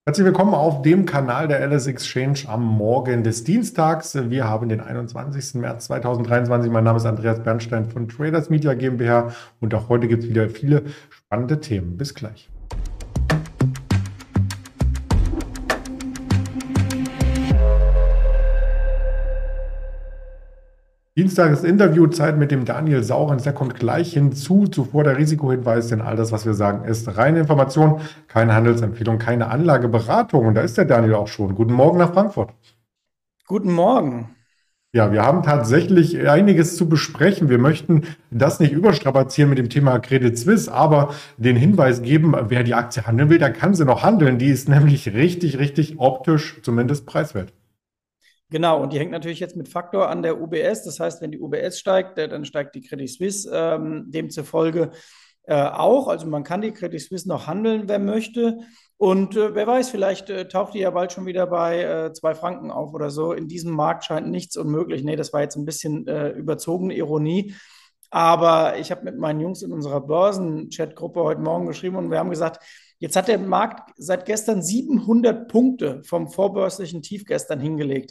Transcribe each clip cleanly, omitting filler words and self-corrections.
Herzlich willkommen auf dem Kanal der LS Exchange am Morgen des Dienstags. Wir haben den 21. März 2023. Mein Name ist Andreas Bernstein von Traders Media GmbH und auch heute gibt es wieder viele spannende Themen. Bis gleich. Dienstag ist Interviewzeit mit dem Daniel Saurens, der kommt gleich hinzu. Zuvor der Risikohinweis, denn all das, was wir sagen, ist reine Information, keine Handelsempfehlung, keine Anlageberatung. Und da ist der Daniel auch schon. Guten Morgen nach Frankfurt. Guten Morgen. Ja, wir haben tatsächlich einiges zu besprechen. Wir möchten das nicht überstrapazieren mit dem Thema Credit Suisse, aber den Hinweis geben, wer die Aktie handeln will, der kann sie noch handeln. Die ist nämlich richtig, richtig optisch, zumindest preiswert. Genau, und die hängt natürlich jetzt mit Faktor an der UBS. Das heißt, wenn die UBS steigt, dann steigt die Credit Suisse demzufolge auch. Also man kann die Credit Suisse noch handeln, wer möchte. Und wer weiß, vielleicht taucht die ja bald schon wieder bei 2 Franken auf oder so. In diesem Markt scheint nichts unmöglich. Nee, das war jetzt ein bisschen überzogene Ironie. Aber ich habe mit meinen Jungs in unserer Börsen-Chat-Gruppe heute Morgen geschrieben und wir haben gesagt, jetzt hat der Markt seit gestern 700 Punkte vom vorbörslichen Tief gestern hingelegt.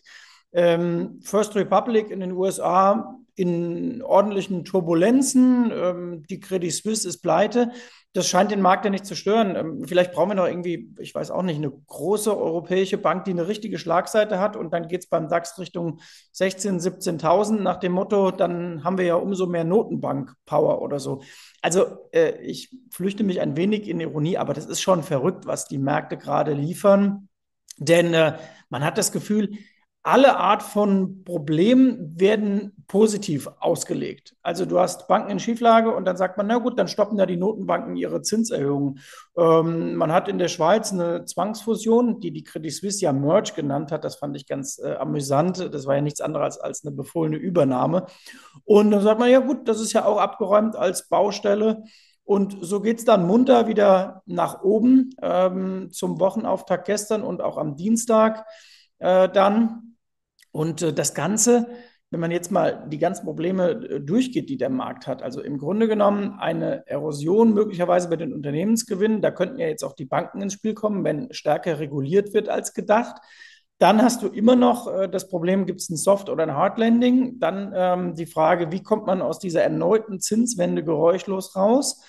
First Republic in den USA in ordentlichen Turbulenzen. Die Credit Suisse ist pleite. Das scheint den Markt ja nicht zu stören. Vielleicht brauchen wir noch irgendwie, ich weiß auch nicht, eine große europäische Bank, die eine richtige Schlagseite hat. Und dann geht es beim DAX Richtung 16.000, 17.000 nach dem Motto, dann haben wir ja umso mehr Notenbank-Power oder so. Also ich flüchte mich ein wenig in Ironie, aber das ist schon verrückt, was die Märkte gerade liefern. Denn man hat das Gefühl, alle Art von Problemen werden positiv ausgelegt. Also du hast Banken in Schieflage und dann sagt man, na gut, dann stoppen ja die Notenbanken ihre Zinserhöhungen. Man hat in der Schweiz eine Zwangsfusion, die Credit Suisse ja Merge genannt hat. Das fand ich ganz amüsant. Das war ja nichts anderes als eine befohlene Übernahme. Und dann sagt man, ja gut, das ist ja auch abgeräumt als Baustelle. Und so geht es dann munter wieder nach oben zum Wochenauftakt gestern und auch am Dienstag dann. Und das Ganze, wenn man jetzt mal die ganzen Probleme durchgeht, die der Markt hat, also im Grunde genommen eine Erosion möglicherweise bei den Unternehmensgewinnen, da könnten ja jetzt auch die Banken ins Spiel kommen, wenn stärker reguliert wird als gedacht. Dann hast du immer noch das Problem, gibt es ein Soft- oder ein Hard Landing? Dann die Frage, wie kommt man aus dieser erneuten Zinswende geräuschlos raus?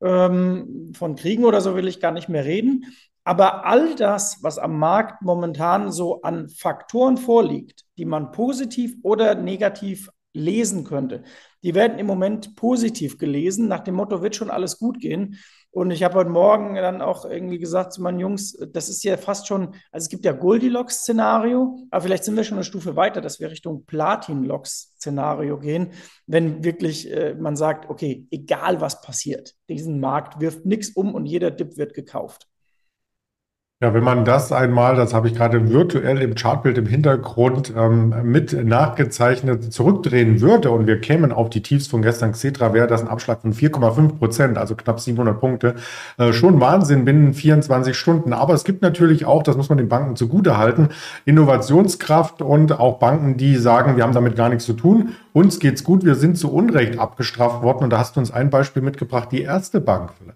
Von Kriegen oder so will ich gar nicht mehr reden. Aber all das, was am Markt momentan so an Faktoren vorliegt, die man positiv oder negativ lesen könnte, die werden im Moment positiv gelesen, nach dem Motto, wird schon alles gut gehen. Und ich habe heute Morgen dann auch irgendwie gesagt zu meinen Jungs, das ist ja fast schon, also es gibt ja Goldilocks-Szenario, aber vielleicht sind wir schon eine Stufe weiter, dass wir Richtung Platin-Locks-Szenario gehen, wenn wirklich man sagt, okay, egal was passiert, diesen Markt wirft nichts um und jeder Dip wird gekauft. Ja, wenn man das einmal, das habe ich gerade virtuell im Chartbild im Hintergrund mit nachgezeichnet, zurückdrehen würde und wir kämen auf die Tiefs von gestern Xetra, wäre das ein Abschlag von 4,5%, also knapp 700 Punkte. Schon Wahnsinn binnen 24 Stunden. Aber es gibt natürlich auch, das muss man den Banken zugutehalten, Innovationskraft und auch Banken, die sagen, wir haben damit gar nichts zu tun. Uns geht's gut, wir sind zu Unrecht abgestraft worden. Und da hast du uns ein Beispiel mitgebracht, die Erste Bank vielleicht.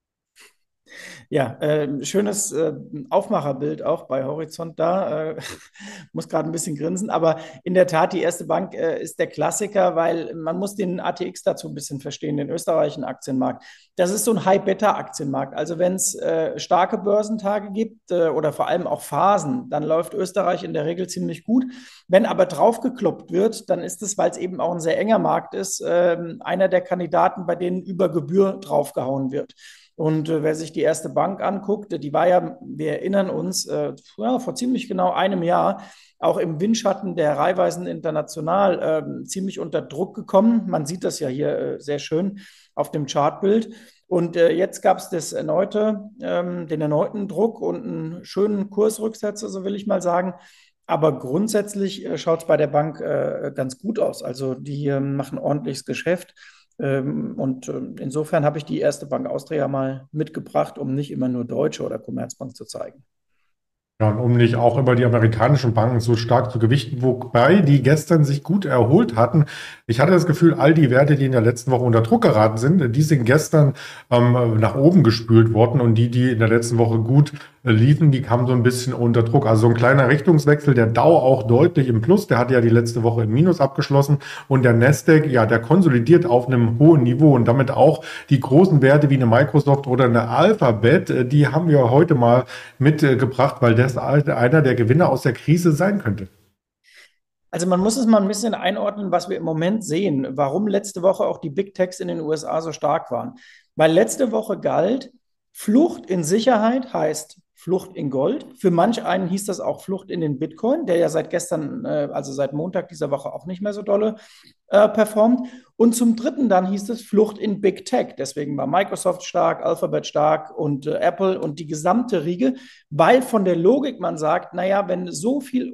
Ja, schönes Aufmacherbild auch bei Horizont da. Muss gerade ein bisschen grinsen, aber in der Tat, die erste Bank ist der Klassiker, weil man muss den ATX dazu ein bisschen verstehen, den österreichischen Aktienmarkt. Das ist so ein High-Beta-Aktienmarkt. Also wenn es starke Börsentage gibt oder vor allem auch Phasen, dann läuft Österreich in der Regel ziemlich gut. Wenn aber draufgekloppt wird, dann ist es, weil es eben auch ein sehr enger Markt ist, einer der Kandidaten, bei denen über Gebühr draufgehauen wird. Und wer sich die erste Bank anguckt, die war ja, wir erinnern uns, ja, vor ziemlich genau einem Jahr auch im Windschatten der Raiffeisen International ziemlich unter Druck gekommen. Man sieht das ja hier sehr schön auf dem Chartbild. Und jetzt gab es den erneuten Druck und einen schönen Kursrücksetzer, so will ich mal sagen. Aber grundsätzlich schaut es bei der Bank ganz gut aus. Also die machen ordentliches Geschäft. Und insofern habe ich die erste Bank Austria mal mitgebracht, um nicht immer nur Deutsche oder Commerzbank zu zeigen. Ja, und um nicht auch immer die amerikanischen Banken so stark zu gewichten, wobei die gestern sich gut erholt hatten. Ich hatte das Gefühl, all die Werte, die in der letzten Woche unter Druck geraten sind, die sind gestern nach oben gespült worden und die in der letzten Woche gut liefen, die kamen so ein bisschen unter Druck. Also so ein kleiner Richtungswechsel, der Dow auch deutlich im Plus, der hat ja die letzte Woche im Minus abgeschlossen und der Nasdaq, ja, der konsolidiert auf einem hohen Niveau und damit auch die großen Werte wie eine Microsoft oder eine Alphabet, die haben wir heute mal mitgebracht, weil das einer der Gewinner aus der Krise sein könnte. Also man muss es mal ein bisschen einordnen, was wir im Moment sehen, warum letzte Woche auch die Big Techs in den USA so stark waren. Weil letzte Woche galt, Flucht in Sicherheit heißt Flucht in Gold. Für manch einen hieß das auch Flucht in den Bitcoin, der ja seit gestern, also seit Montag dieser Woche auch nicht mehr so dolle performt. Und zum Dritten dann hieß es Flucht in Big Tech. Deswegen war Microsoft stark, Alphabet stark und Apple und die gesamte Riege, weil von der Logik man sagt, naja, wenn so viel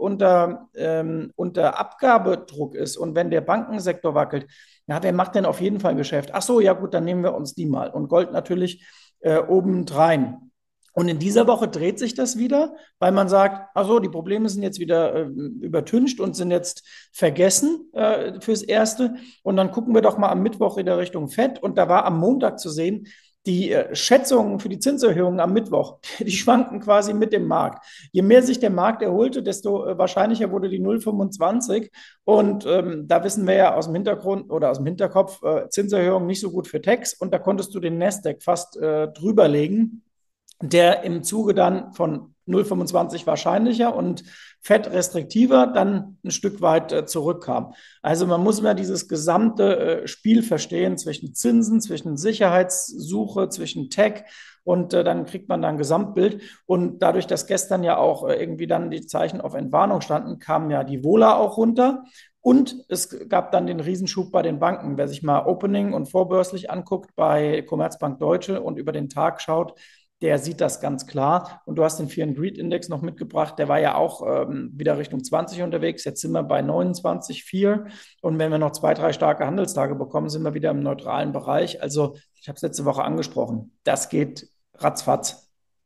unter Abgabedruck ist und wenn der Bankensektor wackelt, ja, wer macht denn auf jeden Fall Geschäft? Ach so, ja gut, dann nehmen wir uns die mal. Und Gold natürlich obendrein. Und in dieser Woche dreht sich das wieder, weil man sagt, ach so, die Probleme sind jetzt wieder übertüncht und sind jetzt vergessen fürs Erste. Und dann gucken wir doch mal am Mittwoch in der Richtung Fed. Und da war am Montag zu sehen, die Schätzungen für die Zinserhöhungen am Mittwoch, die schwanken quasi mit dem Markt. Je mehr sich der Markt erholte, desto wahrscheinlicher wurde die 0,25. Und da wissen wir ja aus dem Hintergrund oder aus dem Hinterkopf, Zinserhöhungen nicht so gut für Techs. Und da konntest du den Nasdaq fast drüber legen, der im Zuge dann von 0,25 wahrscheinlicher und Fett restriktiver dann ein Stück weit zurückkam. Also man muss immer dieses gesamte Spiel verstehen zwischen Zinsen, zwischen Sicherheitssuche, zwischen Tech und dann kriegt man da ein Gesamtbild. Und dadurch, dass gestern ja auch irgendwie dann die Zeichen auf Entwarnung standen, kamen ja die Vola auch runter. Und es gab dann den Riesenschub bei den Banken. Wer sich mal Opening und vorbörslich anguckt bei Commerzbank Deutsche und über den Tag schaut, der sieht das ganz klar. Und du hast den Fear and Greed Index noch mitgebracht. Der war ja auch wieder Richtung 20 unterwegs. Jetzt sind wir bei 29,4. Und wenn wir noch zwei, drei starke Handelstage bekommen, sind wir wieder im neutralen Bereich. Also ich habe es letzte Woche angesprochen. Das geht ratzfatz.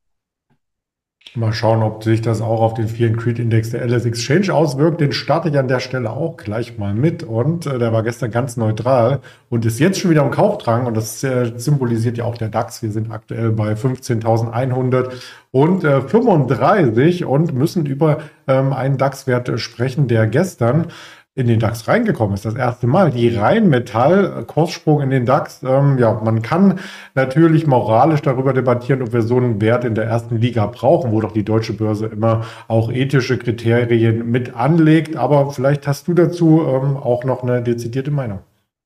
Mal schauen, ob sich das auch auf den Fear and Greed Index der LS Exchange auswirkt. Den starte ich an der Stelle auch gleich mal mit. Und der war gestern ganz neutral und ist jetzt schon wieder im Kaufdrang. Und das symbolisiert ja auch der DAX. Wir sind aktuell bei 15.135 und müssen über einen DAX-Wert sprechen, der gestern in den DAX reingekommen ist. Das erste Mal. Die Rheinmetall, Kurssprung in den DAX. Ja, man kann natürlich moralisch darüber debattieren, ob wir so einen Wert in der ersten Liga brauchen, wo doch die deutsche Börse immer auch ethische Kriterien mit anlegt. Aber vielleicht hast du dazu auch noch eine dezidierte Meinung.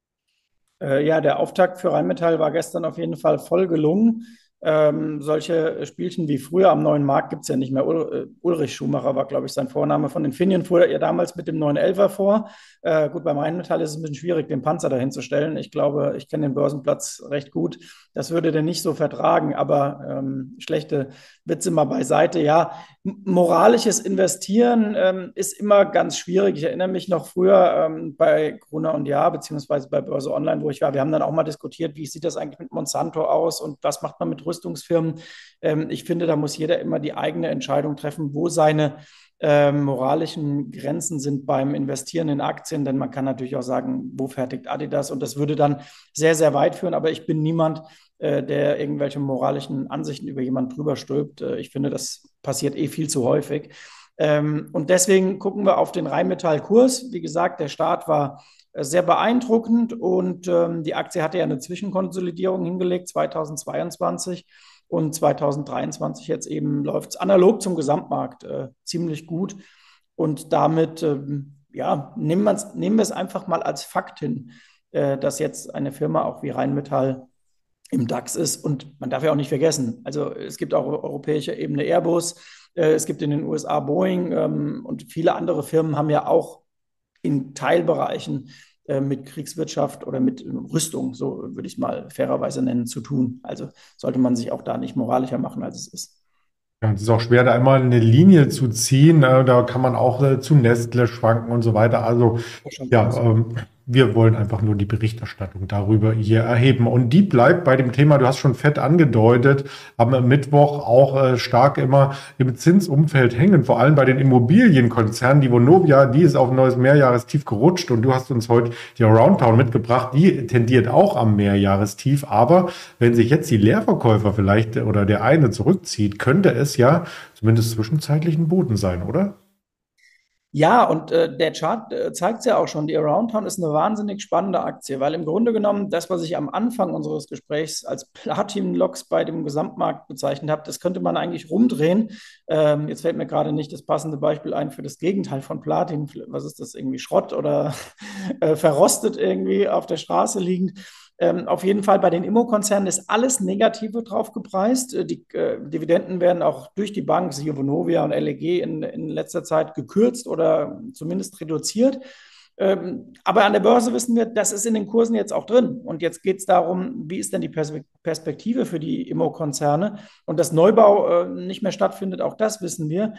Ja, der Auftakt für Rheinmetall war gestern auf jeden Fall voll gelungen. Solche Spielchen wie früher am Neuen Markt gibt es ja nicht mehr. Ulrich Schumacher war, glaube ich, sein Vorname. Von Infineon fuhr er damals mit dem 911er vor. Gut, beim Rheinmetall ist es ein bisschen schwierig, den Panzer dahin zu stellen. Ich glaube, ich kenne den Börsenplatz recht gut. Das würde der nicht so vertragen, aber schlechte Witze mal beiseite. Ja, moralisches Investieren ist immer ganz schwierig. Ich erinnere mich noch früher bei Gruner und Jahr, beziehungsweise bei Börse Online, wo ich war. Wir haben dann auch mal diskutiert, wie sieht das eigentlich mit Monsanto aus und was macht man mit Rüstungsfirmen? Ich finde, da muss jeder immer die eigene Entscheidung treffen, wo seine moralischen Grenzen sind beim Investieren in Aktien, denn man kann natürlich auch sagen, wo fertigt Adidas und das würde dann sehr, sehr weit führen, aber ich bin niemand, der irgendwelche moralischen Ansichten über jemanden drüber stülpt. Ich finde, das passiert eh viel zu häufig. Und deswegen gucken wir auf den Rheinmetall-Kurs. Wie gesagt, der Start war sehr beeindruckend und die Aktie hatte ja eine Zwischenkonsolidierung hingelegt 2022 und 2023 jetzt eben läuft es analog zum Gesamtmarkt ziemlich gut und damit ja, nehmen wir es einfach mal als Fakt hin, dass jetzt eine Firma auch wie Rheinmetall im DAX ist. Und man darf ja auch nicht vergessen, also es gibt auch auf europäischer Ebene Airbus, es gibt in den USA Boeing und viele andere Firmen haben ja auch in Teilbereichen mit Kriegswirtschaft oder mit Rüstung, so würde ich es mal fairerweise nennen, zu tun. Also sollte man sich auch da nicht moralischer machen, als es ist. Ja, es ist auch schwer, da immer eine Linie zu ziehen. Da kann man auch zu Nestle schwanken und so weiter. Also ja, Wir wollen einfach nur die Berichterstattung darüber hier erheben. Und die bleibt bei dem Thema, du hast schon fett angedeutet, am Mittwoch auch stark immer im Zinsumfeld hängen, vor allem bei den Immobilienkonzernen. Die Vonovia, die ist auf ein neues Mehrjahrestief gerutscht und du hast uns heute die Aroundtown mitgebracht, die tendiert auch am Mehrjahrestief. Aber wenn sich jetzt die Leerverkäufer vielleicht oder der eine zurückzieht, könnte es ja zumindest zwischenzeitlich ein Boden sein, oder? Ja, und der Chart zeigt es ja auch schon. Die Aroundtown ist eine wahnsinnig spannende Aktie, weil im Grunde genommen das, was ich am Anfang unseres Gesprächs als Platin-Loks bei dem Gesamtmarkt bezeichnet habe, das könnte man eigentlich rumdrehen. Jetzt fällt mir gerade nicht das passende Beispiel ein für das Gegenteil von Platin. Was ist das, irgendwie Schrott oder verrostet irgendwie auf der Straße liegend? Auf jeden Fall bei den Immokonzernen ist alles Negative drauf gepreist. Die Dividenden werden auch durch die Bank, siehe Vonovia und LEG, in letzter Zeit gekürzt oder zumindest reduziert. Aber an der Börse wissen wir, das ist in den Kursen jetzt auch drin. Und jetzt geht es darum, wie ist denn die Perspektive für die Immokonzerne? Und dass Neubau nicht mehr stattfindet, auch das wissen wir.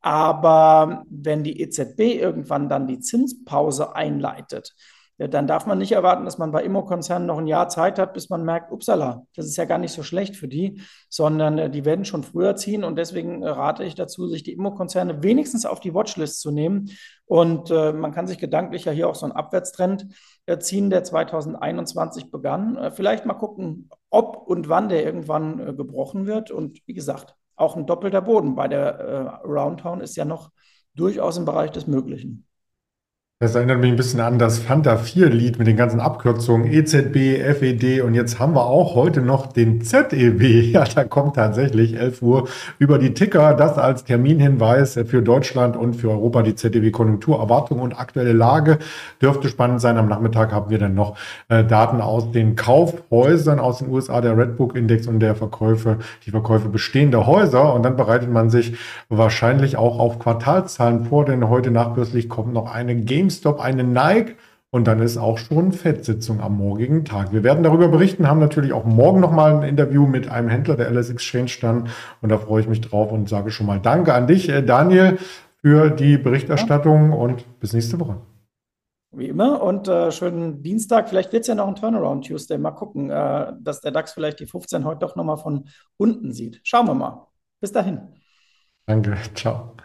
Aber wenn die EZB irgendwann dann die Zinspause einleitet, ja, dann darf man nicht erwarten, dass man bei Immokonzernen noch ein Jahr Zeit hat, bis man merkt, upsala, das ist ja gar nicht so schlecht für die, sondern die werden schon früher ziehen. Und deswegen rate ich dazu, sich die Immokonzerne wenigstens auf die Watchlist zu nehmen. Und man kann sich gedanklich ja hier auch so einen Abwärtstrend ziehen, der 2021 begann. Vielleicht mal gucken, ob und wann der irgendwann gebrochen wird. Und wie gesagt, auch ein doppelter Boden bei der Roundtown ist ja noch durchaus im Bereich des Möglichen. Das erinnert mich ein bisschen an das Fanta 4-Lied mit den ganzen Abkürzungen EZB, FED und jetzt haben wir auch heute noch den ZEW. Ja, da kommt tatsächlich 11 Uhr über die Ticker. Das als Terminhinweis für Deutschland und für Europa, die ZEW-Konjunkturerwartung und aktuelle Lage. Dürfte spannend sein. Am Nachmittag haben wir dann noch Daten aus den Kaufhäusern aus den USA, der Redbook-Index und der die Verkäufe bestehender Häuser. Und dann bereitet man sich wahrscheinlich auch auf Quartalszahlen vor, denn heute nachbörslich kommt noch eine GameStop, eine Nike und dann ist auch schon Fed-Sitzung am morgigen Tag. Wir werden darüber berichten, haben natürlich auch morgen nochmal ein Interview mit einem Händler der LS Exchange dann und da freue ich mich drauf und sage schon mal Danke an dich, Daniel, für die Ja, Berichterstattung und bis nächste Woche. wie immer. Und schönen Dienstag. Vielleicht wird es ja noch ein Turnaround Tuesday. Mal gucken, dass der DAX vielleicht die 15 heute doch nochmal von unten sieht. Schauen wir mal. Bis dahin. Danke, ciao.